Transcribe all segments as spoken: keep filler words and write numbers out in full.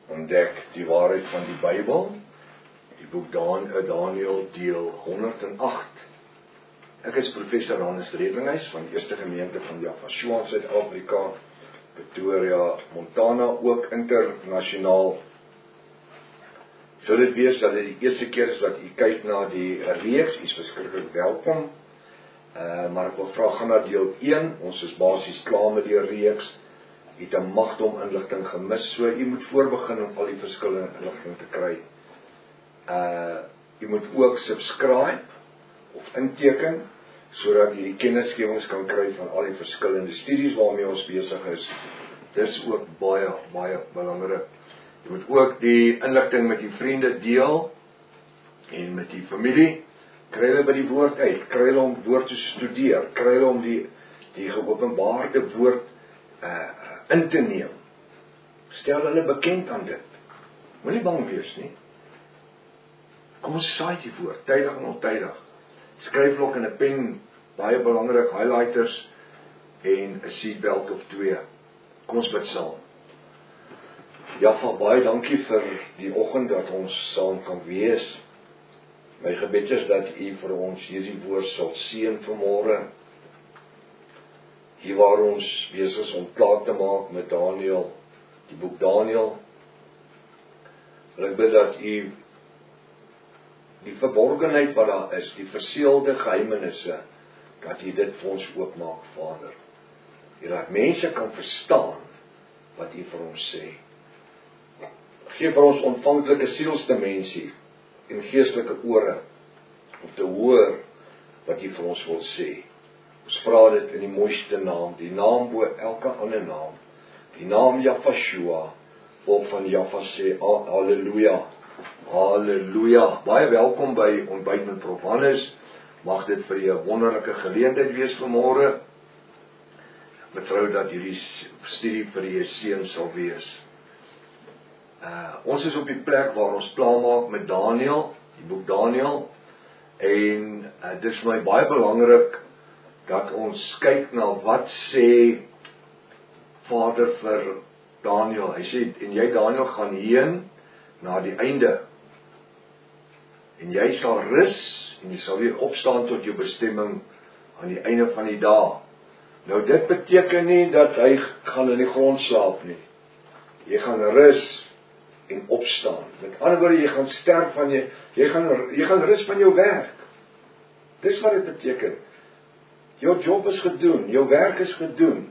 ontdek die waarheid van die Bybel, die boek Dan, Daniël deel honderd en agt. Ek is professor Hannes Redlinghuis van die Eerste Gemeente van Javashua in Suid-Afrika, Pretoria, Montana, ook internasionaal. Sou dit wees dat dit die eerste keer is wat u kyk na die reeks, u is verskriklik welkom. Uh, maar ek wil vra, gaan na deel een, ons is basies klaar met die reeks, u het 'n magdom inligting gemis, so u moet voorbegin om al die verskillende inligting te kry. Uh, u moet ook subscribe of inteken, sodat u die kennisgewings kan kry van al die verskillende studies waarmee ons besig is. Dis ook baie, baie belangrik. U moet ook die inligting met die vriende deel, en met die familie, kry hulle by die woord uit, kry hulle om woord te studeer, kry hulle om die, die geopenbaarde woord uh, in te neem. Stel hulle bekend aan dit. Moenie bang wees nie. Kom ons saai die woord, tydig en ontydig. Skryfblok en 'n pen, baie belangrik, highlighters en 'n seatbelt of twee. Kom ons bid saam. Ja, van baie dankie vir die oggend dat ons saam kan wees. My gebed is dat u vir ons hierdie woord sal seën vanmôre. Hier waar ons besig is om klaar te maak met Daniël, die boek Daniël. Wil ek bid dat u die verborgenheid wat daar is, die verseelde geheimenisse, dat u dit vir ons oopmaak, Vader. En dat mense kan verstaan wat u vir ons sê. Geef vir ons ontvanklike sielsdimensie en geestelike ore om te hoor wat u vir ons wil sê. Ons vra dit in die mooiste naam, die naam bo elke ander naam, die naam Javashua, volk van Java sê, halleluja, halleluja. Baie welkom by Ontbyt met Prof Hannes. Mag dit vir u 'n wonderlike geleentheid wees vanmôre. Ek vertrou dat hierdie studie vir u 'n seën sal wees. Uh, ons is op die plek waar ons klaarmaak met Daniël, die boek Daniël, en uh, dit is vir my baie belangrik dat ons kyk na wat sê Vader vir Daniël. Hy sê, en jy Daniël gaan heen na die einde, en jy sal rus, en jy sal weer opstaan tot jou bestemming aan die einde van die dag. Nou dit beteken nie dat hy gaan in die grond slaap nie. Jy gaan rus en opstaan. Met ander woorde, jy gaan sterf van jy, jy gaan, jy gaan rus van jou werk. Dis wat dit beteken. Jou job is gedoen, jou werk is gedoen.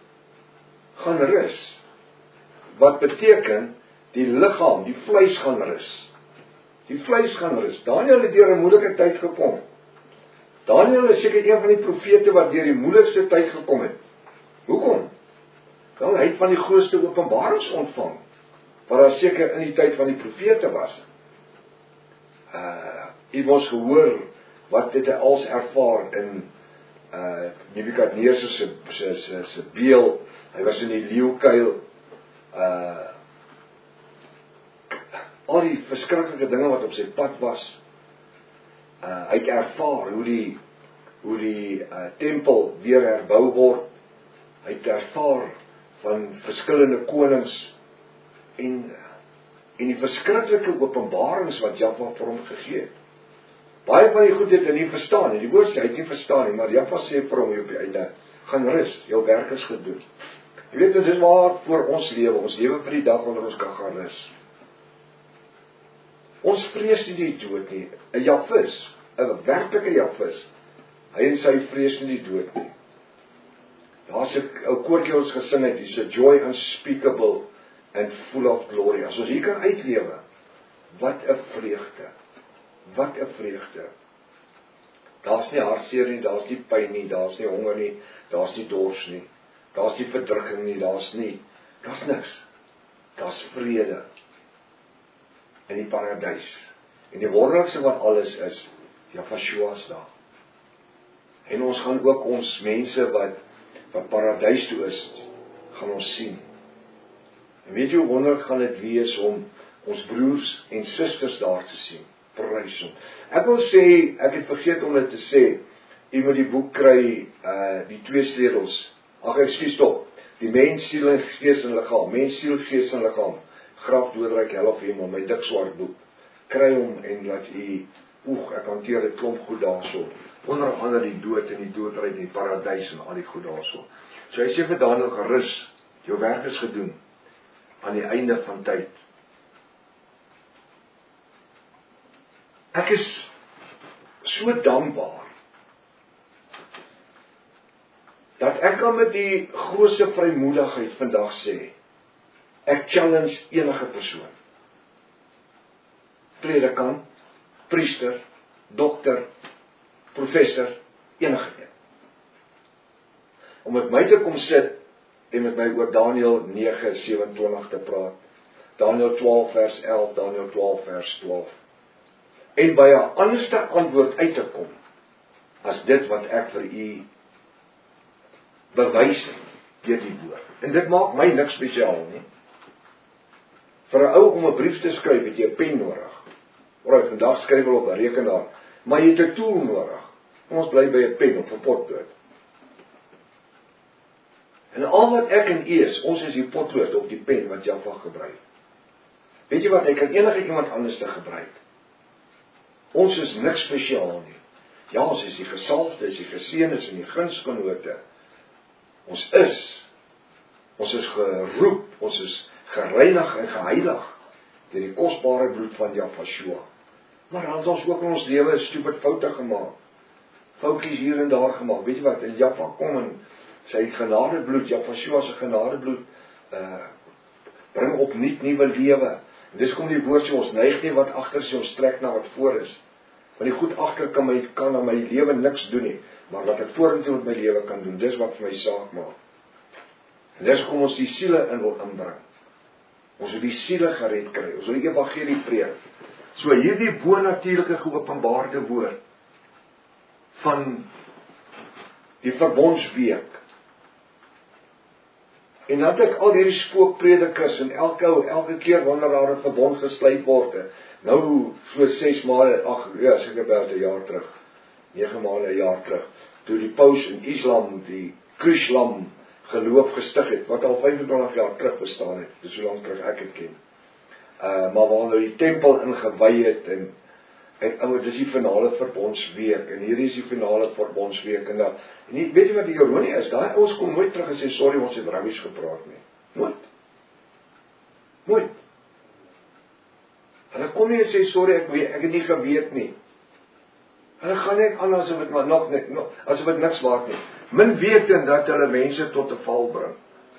Gaan rus. Wat beteken, die liggaam, die vleis gaan rus. Die vleis gaan rus. Daniël het deur 'n moeilike tyd gekom. Daniël is seker een van die profete wat deur die moeilikste tyd gekom het. Hoekom? Wel, hy het van die grootste openbarings ontvang, wat daar seker in die tyd van die profete was. Uh, hy was gehoor, wat dit hy als ervaar in uh, Nebukadneser se, se, se, se beeld. Hy was in die leeukuil, uh, al die verskriklike dinge wat op sy pad was. Uh, hy het ervaar hoe die, hoe die uh, tempel weer herbou word. Hy het ervaar van verskillende konings, en, en die verskriklike openbarings wat Java vir hom gegee het. Baie van die goed het hy nie verstaan nie, die woord sê, hy het nie verstaan nie, maar Java sê vir hom op die einde, gaan rus, jou werk is gedoen. Jy weet, dit is waar voor ons lewe, ons lewe vir die dag wanneer ons kan gaan rus. Ons vrees nie die dood nie, 'n Javis, 'n werklike Javis, hy en sy vrees nie die dood nie. Daar's 'n ou koortjie ons gesing het, dis 'n joy unspeakable and full of glory. As ons hier kan uitlewe, wat 'n vreugde, wat 'n vreugde. Daar's nie hartseer nie, daar's nie pyn nie, daar's nie honger nie, daar's nie dors nie, daar's nie verdrukking nie, daar's nie, daar's niks. Daar's vrede in die paradys. En die wonderlikste van alles is, Javashua is daar. En ons gaan ook ons mense wat, wat paradys toe is, gaan ons sien. En weet jy hoe wonderlik gaan dit wees om ons broers en susters daar te sien. Prys hom. Ek wil sê, ek het vergeet om dit te sê, jy moet die boek kry, uh, die twee sleutels. Ag, ekskuus tog, die mens, siel en gees en liggaam, mens, siel, gees en liggaam. Grafdoodryk help vir hom, my dik swart boek. Kry hom en laat u, oeg, ek hanteer dit klomp goed daarso. Onder andere die dood en die doodryk en die paradys en al die goed daarso. So hy sê vir Daniël, gerus, jou werk is gedoen aan die einde van tyd. Ek is so dankbaar dat ek kan met die grootste vrymoedigheid vandag sê, ek challenge enige persoon. Predikant, priester, dokter, professor, enige een. Om met my te kom sit en met my oor Daniël nege sewenentwintig te praat. Daniël twaalf vers elf, Daniël twaalf vers twaalf. En by 'n anderste antwoord uit te kom as dit wat ek vir u bewys het deur die woord. En dit maak my niks spesiaal nie. Vir 'n ou om 'n brief te skryf, het jy 'n pen nodig. Alraai, vandag skryf hulle op 'n rekenaar, maar jy het 'n tool nodig. Ons bly by 'n pen of 'n potlood. En al wat ek en u is, ons is die potlood op die pen wat Jaffa gebruik. Weet jy wat, hy kan enige iemand anders te gebruik. Ons is niks spesiaal nie. Ja, ons is die gesalfde, is die geseëndes en die gunsgenote. Ons is, ons is geroep, ons is gereinig en geheilig deur die kosbare bloed van Jahshua. Maar dan het ons ook in ons lewe stupid foute gemaak. Foutjies hier en daar gemaak. Weet jy wat, en Jahwa kom en sy genadebloed, Jahshua se genadebloed, uh, bring opnuut nuwe lewe. En dis kom die woord sê, ons neig nie wat agter is, ons trek na wat voor is. Want die goed agter kan my, kan aan my lewe niks doen nie, maar wat ek vorentoe met my lewe kan doen, dis wat vir my saak maak. En dis kom ons die siele in wil inbring. Ons wil die siele gered kry, ons wil die evangelie preek. So hierdie bonatuurlike geopenbaarde woord van die verbondsweek. En dat ek al hierdie spookpredikers en elke elke keer wanneer daar 'n verbond gesluit word, nou so ses maande, ag ja, seker wel 'n jaar terug, nege maande 'n jaar terug, toe die paus in Islam die Krislam geloof gestig het, wat al vyfentwintig jaar terug bestaan het, dis so lank terug ek het ken. Uh, maar waar nou die tempel ingewy het, en, en oh, dis die finale verbondsweek, en hier is die finale verbondsweek, en, dat, en die, weet jy wat die ironie is, daai ons kom nooit terug en sê, sorry, ons het rubbish gepraat nie. Nooit. Nooit. Hulle kom nie en sê, sorry, ek, weet, ek het nie geweet nie. Hulle gaan net aan asof het, maar nog net, nog, asof het niks waard nie. Min weten dat hulle mense tot 'n val bring.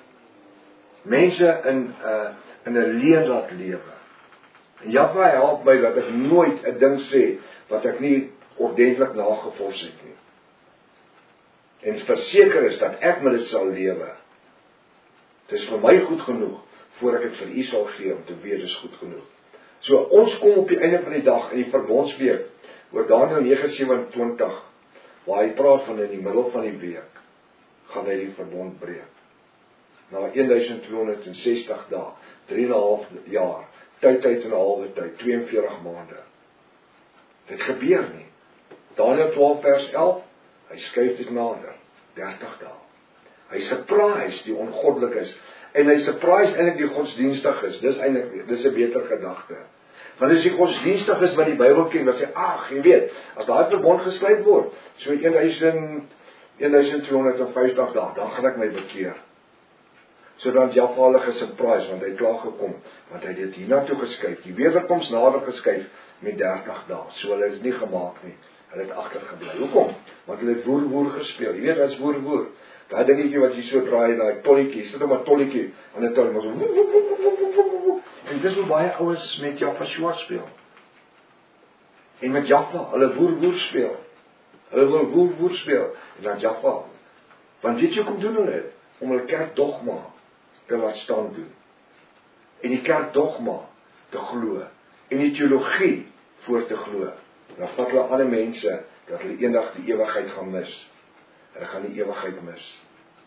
Mense in, uh, in 'n leuen laat lewe. En Jahwa help my dat ek nooit 'n ding sê wat ek nie ordentlik nagevors het nie. En verseker is dat ek met dit sal lewe. Dit is vir my goed genoeg voor ek dit vir u sal gee om te weet dis goed genoeg. So ons kom op die einde van die dag in die verbondsweek oor Daniël nege sewenentwintig, waar hy praat van in die middel van die week gaan hy die verbond breek. Na twaalf honderd dae, drie en 'n half jaar, tyd tyd en 'n halwe tyd, twee en veertig maande. Dit gebeur nie. Daniël twaalf vers elf, hy skuif dit nader, dertig dae. Hy surprise die ongoddelikes, en hy surprise eintlik die godsdienstiges, dis eintlik, dis 'n beter gedagte. Want as die godsdienstig is wat die Bybel ken, wat sê, ag, jy weet, as daai verbond gesluit word, so twaalf honderd vyftig dae, dan gaan ek my bekeer. So dan Jahwa hulle gesurprise, want hy het klaar gekom, want hy het dit hiernatoe geskuif, die wederkoms nader geskuif met dertig dae, so hulle het dit nie gemaak nie, hulle het agtergebly. Hoekom? Want hulle het woer woer gespeel, jy weet wat is woer woer, daai dingetjie wat jy so draai, daai tolletjie, sit op 'n tolletjie, en dit tel, maar so, woe, woe, woe, woe, woe, woe, woe. En dis hoe baie ouens met Jahshua speel, en met Jahwa, hulle woer woer speel, hulle wil woer woer speel, en dan Jahwa, want weet jy kom doen hulle, om hulle kerkdogma te laat staan doen, en die kerkdogma te glo, en die teologie voor te glo, dan vat hulle alle mense, dat hulle eendag die ewigheid gaan mis, hulle gaan die ewigheid mis.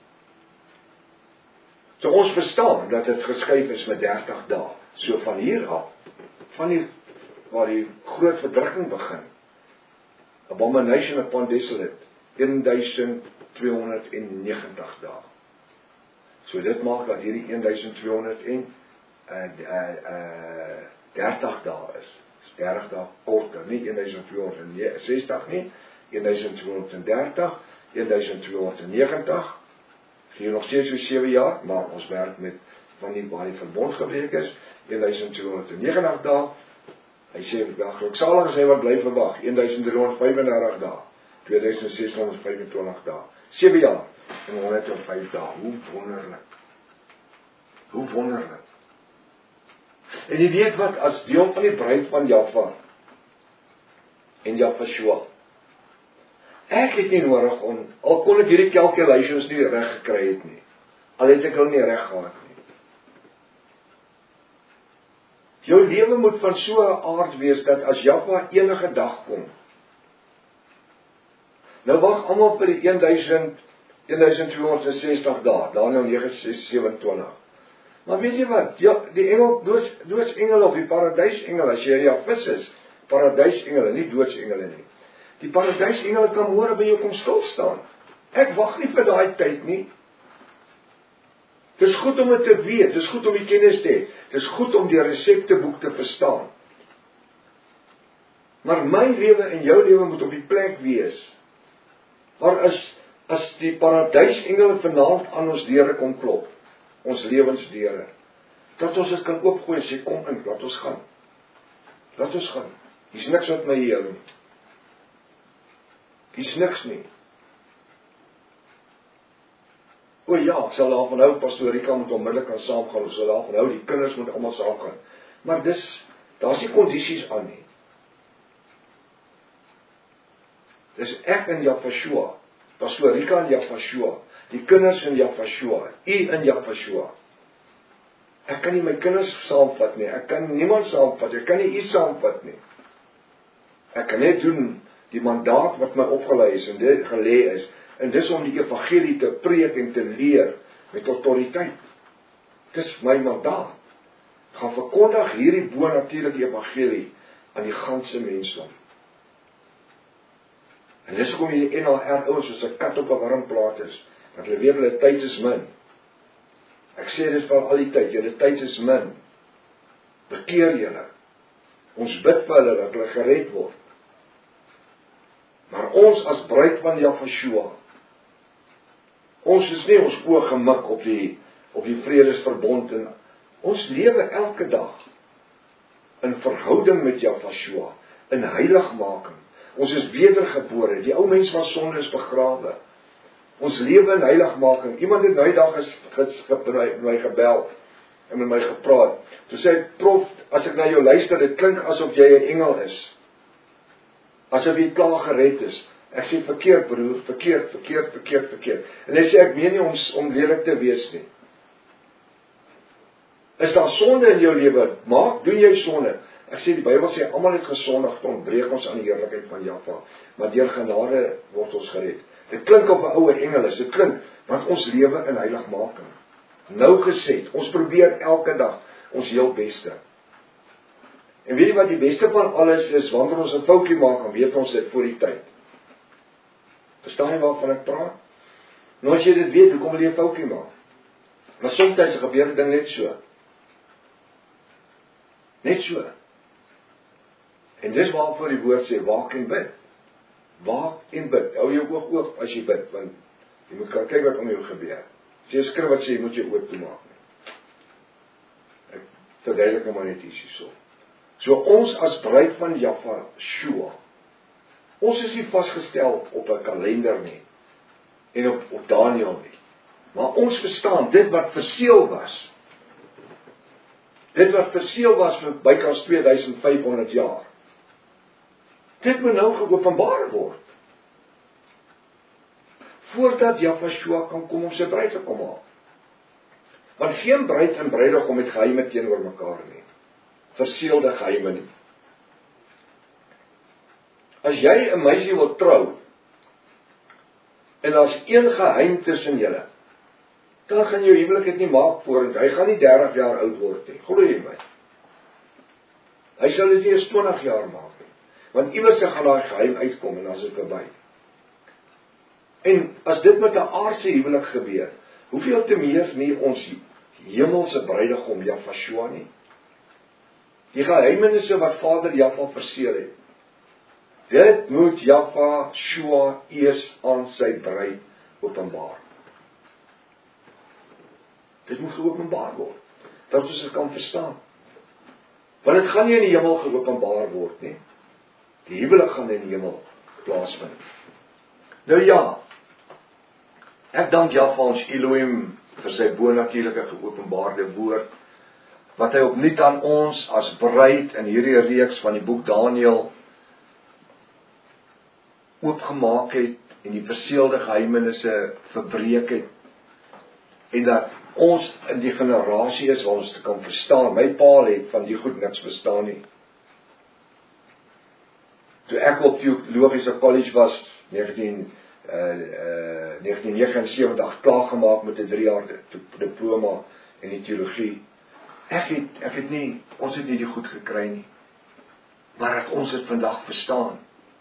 So ons verstaan, dat dit geskuif is met dertig dae, so van hier af, van die, waar die groot verdrukking begin, abomination upon desolate, twaalf honderd negentig dae. So dit maak dat hierdie twaalf honderd uh, uh, uh, dertig dae is. Is dertig dae korter, nie twaalf honderd sestig nie, twaalf honderd dertig, twaalf honderd negentig, gee nog steeds so sewe jaar, maar ons werk met van die waar die verbond gebreek is, twaalf honderd negentig dae, hy sê, geluksalig is hy wat bly verwag, twaalf honderd vyfendertig dae, tweeduisend ses honderd vyfentwintig dae, sewe jaar, en honderd en vyf dae, hoe wonderlik, hoe wonderlik. En jy weet wat, as deel van die bruid van Jaffa en Jaffa-Shua, ek het nie nodig om, al kon ek hierdie calculations nie reg gekry het nie, al het ek hulle nie reg gehad nie. Jou lewe moet van so 'n aard wees, dat as Jaffa enige dag kom, nou wag almal vir die twaalf honderd sestig dae, Daniël negen sewenentwintig. Maar weet jy wat, ja, die engel, doos, doosengele of die paradysengele, as jy ja vis is, paradysengele, nie doodsengele nie. Die paradysengele kan môre by jou kom stil staan. Ek wag nie vir daai tyd nie. Dis goed om dit te weet, dis goed om die kennis te hê, dis goed om die resepteboek te verstaan. Maar my lewe en jou lewe moet op die plek wees, waar as, as die paradysengele vanaand aan ons deure kom klop, ons lewensdeure, dat ons dit kan oopgooi en sê, kom in, laat ons gaan. Laat ons gaan. Hier's niks wat my hier nie. Hier's niks nie. O ja, ek sal daarvan hou, Pastoor Rika moet onmiddellik aan saamgaan, ons sal daarvan hou, die kinders moet almal saamgaan. Maar dis, daar's nie kondisies aan nie. Dis ek in Jaffa-Shua, Pastoor Rika in Jaffa-Shua, die kinders in Jaffa-Shua, u in Jaffa-Shua. Ek kan nie my kinders saamvat nie, ek kan niemand saamvat, ek kan nie u saamvat nie. Ek kan net doen die mandaat wat my opgelei is en dit gelê is, en dis om die evangelie te preek en te leer met autoriteit. Dis my mandaat. Ek gaan verkondig hierdie bo-natuurlike evangelie aan die ganse mensdom. En dis hoekom die N L R ouens soos 'n kat op 'n warm plaat is, want hulle weet hulle tyd is min. Ek sê dit vir al die tyd, julle tyd is min. Bekeer julle. Ons bid vir hulle dat hulle gered word. Maar ons as bruid van Jaffa-Shua, ons is nie ons oë gemik op die op die vredesverbond en ons lewe elke dag in verhouding met Jaffa-Shua, in heiligmaking. Ons is wedergebore, die ou mens van sonde is begrawe. Ons lewe in heiligmaking. Iemand het nou die dag ges, ges, ges, my gebel en met my gepraat. Toe sê hy, prof, as ek na jou luister, dit klink asof jy 'n engel is. Asof jy klaar gered is. Ek sê verkeerd broer, verkeerd, verkeerd, verkeerd, verkeerd. En hy sê ek meen nie om, om lelik te wees nie. Is daar sonde in jou lewe? Maak, doen jy sonde? Ek sê die Bybel sê almal het gesondig, dan ontbreek ons aan die heerlikheid van Jaffa. Maar deur genade word ons gered. Dit klink op 'n ouer engel is, dit klink, want ons lewe in heiligmaking. Nou gesê, ons probeer elke dag ons heel beste. En weet jy wat die beste van alles is, wanneer ons 'n foutjie maak, dan weet ons dit voor die tyd. Verstaan jy waarvan ek praat? Nou as jy dit weet, hoe kom jy 'n foutjie maak? Maar soms gebeur dit ding net so. Net so. En dis waarvoor die woord sê, waak en bid. Waak en bid. Hou jou oog oop as jy bid, want jy moet kan kyk wat om jou gebeur. As jy 'n skrif wat sê, jy moet jou oop toemaak. Ek verduidelik hom maar net ietsie so. So ons as bruid van Jaffa-Shua, ons is nie vasgestel op 'n kalender nie, en op, op Daniël nie. Maar ons verstaan, dit wat verseël was, dit wat verseël was vir bykans twee duisend vyf honderd jaar, dit moet nou geopenbaar word. Voordat Jaffa-Shua kan kom om sy bruid te kom haal. Want geen bruid en bruidegom het geheime teenoor mekaar nie. Verseelde geheime nie. As jy 'n meisie wil trou, en daar's een geheim tussen julle, dan gaan jou huwelik dit nie maak vorentoe. Hy gaan nie dertig jaar oud word nie. Glo jy my? Hy sal dit nie eens twintig jaar maak nie. Want iewers gaan daai geheim uitkom en dan is dit verby. En as dit met 'n aardse huwelik gebeur, hoeveel te meer nie ons hemelse bruidegom Jafashua nie. Die geheimenisse wat Vader Jaffa verseël het, dit moet Jafashua eers aan sy bruid openbaar. Dit moet geopenbaar word, dat ons dit kan verstaan. Want dit gaan nie in die hemel geopenbaar word nie. Die huwelik gaan in die hemel plaasvind. Nou ja, ek dank Jahwe ons Elohim vir sy bonatuurlike geopenbaarde woord, wat hy opnuut aan ons as bruid in hierdie reeks van die boek Daniël oopgemaak het en die verseelde geheimenisse verbreek het, en dat ons in die generasie is waar ons dit kan verstaan. My pa het van die goed niks verstaan nie. Toe ek op Theologiese College was, negentien negenensewentig, klaargemaak met 'n drie jaar diploma in die teologie. Ek het, ek het nie, ons het nie die goed gekry nie. Maar dat ons dit vandag verstaan.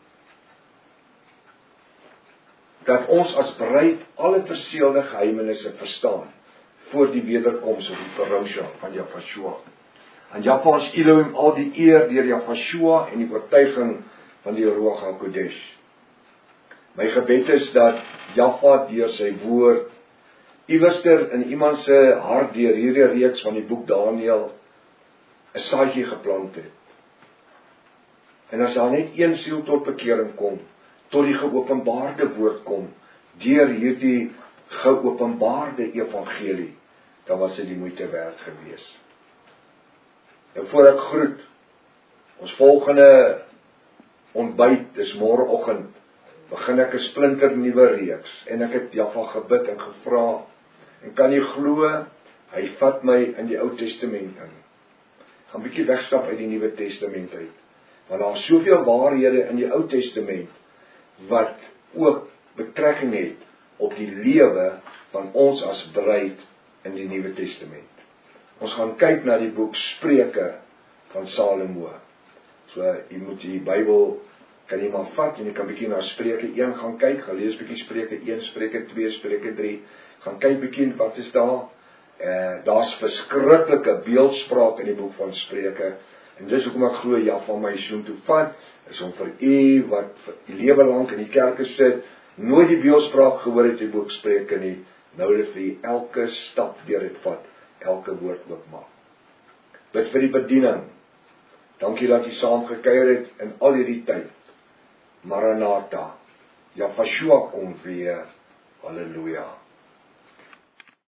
Dat ons as bruid alle verseelde geheimenisse verstaan, voor die wederkoms of die parousia van Jafashua. En Jahwe ons Elohim al die eer deur Jafashua en die oortuiging van die Ruach HaKodesh. My gebed is dat Jahwe deur sy woord iewerster in iemand se hart deur hierdie reeks van die boek Daniël 'n saadjie geplant het. En as daar net een siel tot bekering kom, tot die geopenbaarde woord kom, deur hierdie geopenbaarde evangelie, dan was dit die moeite werd gewees. En voor ek groet, ons volgende ontbyt, dis môreoggend, begin ek 'n splinter nuwe reeks, en ek het Jahwe gebid en gevra, en kan jy glo, hy vat my in die Ou Testament in. Gaan bietjie wegstap uit die Nuwe Testament uit, want daar is soveel waarhede in die Ou Testament, wat ook betrekking het op die lewe van ons as bruid in die Nuwe Testament. Ons gaan kyk na die boek Spreuke van Salomo. So, jy moet die Bybel, kan jy maar vat, en jy kan bietjie na Spreuke een gaan kyk, gaan lees bietjie Spreuke een, Spreuke twee, Spreuke drie, gaan kyk bietjie wat is daar, eh, daar's verskriklike beeldspraak in die boek van Spreuke, en dis hoekom ek glo, ja, van my soen toe vat, is om vir u, wat vir die lewe lank in die kerke sit, nooit die beeldspraak gehoor het die boek Spreuke nie, nou dit vir u elke stap deur dit vat, elke woord oopmaak. Bid vir die bediening, dankie dat jy saam gekuier het in al hierdie tyd, Maranatha, Jafashua kom weer, halleluja.